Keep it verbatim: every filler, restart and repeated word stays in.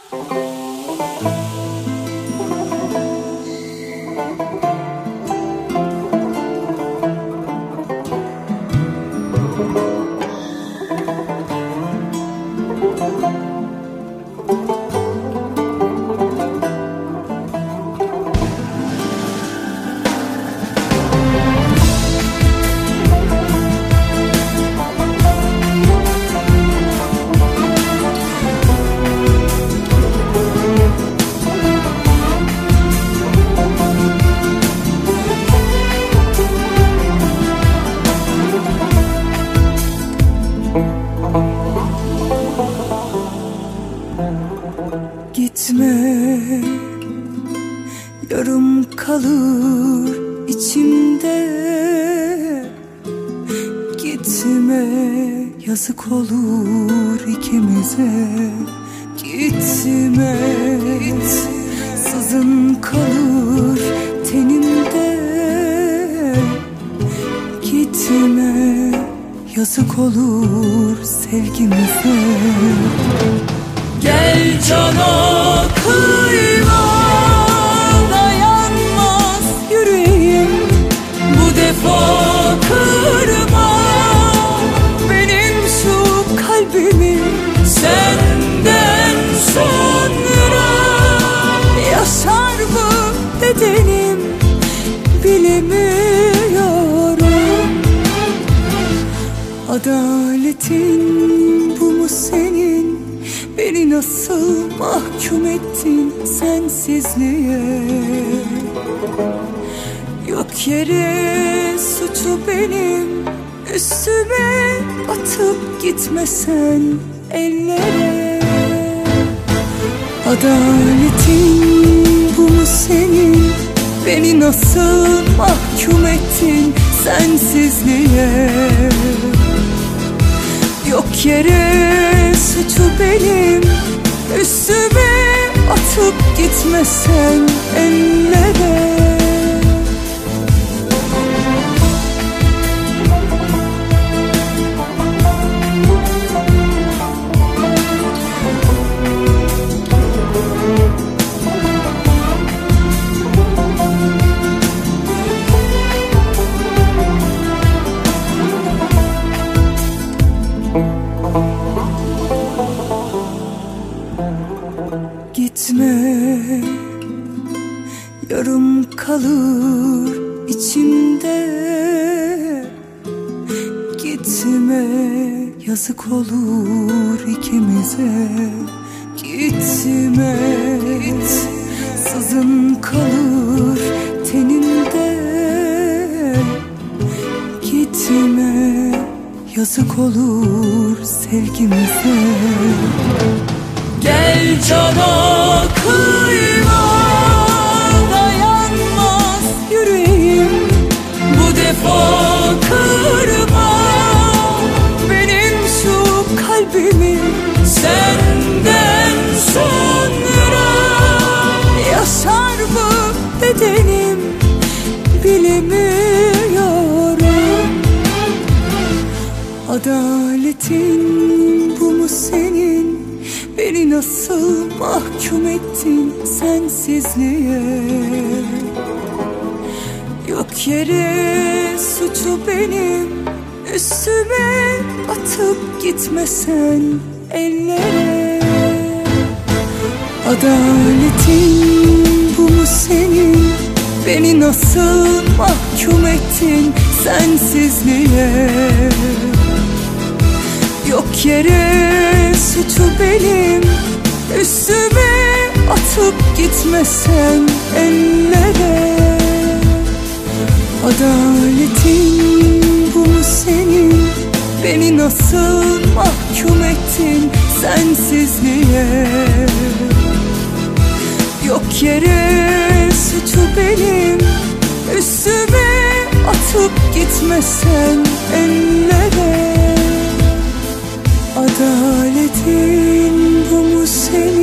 Gitme, yarım kalır içimde. Gitme, yazık olur ikimize. Gitme, sızın kalır tenimde. Gitme, yazık olur sevgimize. Gel cana kıyma, dayanmaz yüreğim. Bu defa kırma benim şu kalbimi. Senden sonra yaşar mı bedenim bilemiyorum. Adaletin bu mu senin? Beni nasıl mahkum ettin sensizliğe? Yok yere suçu benim üstüme atıp gitmesen ellere. Adaletin bu mu senin? Beni nasıl mahkum ettin sensizliğe? Yok yere suçu benim üstüme atıp gitmesen ellere. Gitme, yarım kalır içimde. Gitme, yazık olur ikimize. Gitme, sızın kalır tenimde. Gitme, yazık olur sevgimize. Gel cana kıyma, dayanmaz yüreğim. Bu defa kırma benim şu kalbimi. Senden sonra yaşar mı bedenim bilemiyorum. Adaletin bu mu senin? Beni nasıl mahkum ettin sensizliğe? Yok yere suçu benim üstüme atıp gitmesen ellere. Adaletin bu mu senin? Beni nasıl mahkum ettin sensizliğe? Yok yere suçu benim üstüme atıp gitmesen ellere. Adaletin bu mu senin? Beni nasıl mahkum ettin sensizliğe? Yok yere suçu benim üstüme atıp gitmesen ellere. Adaletin bu mu senin?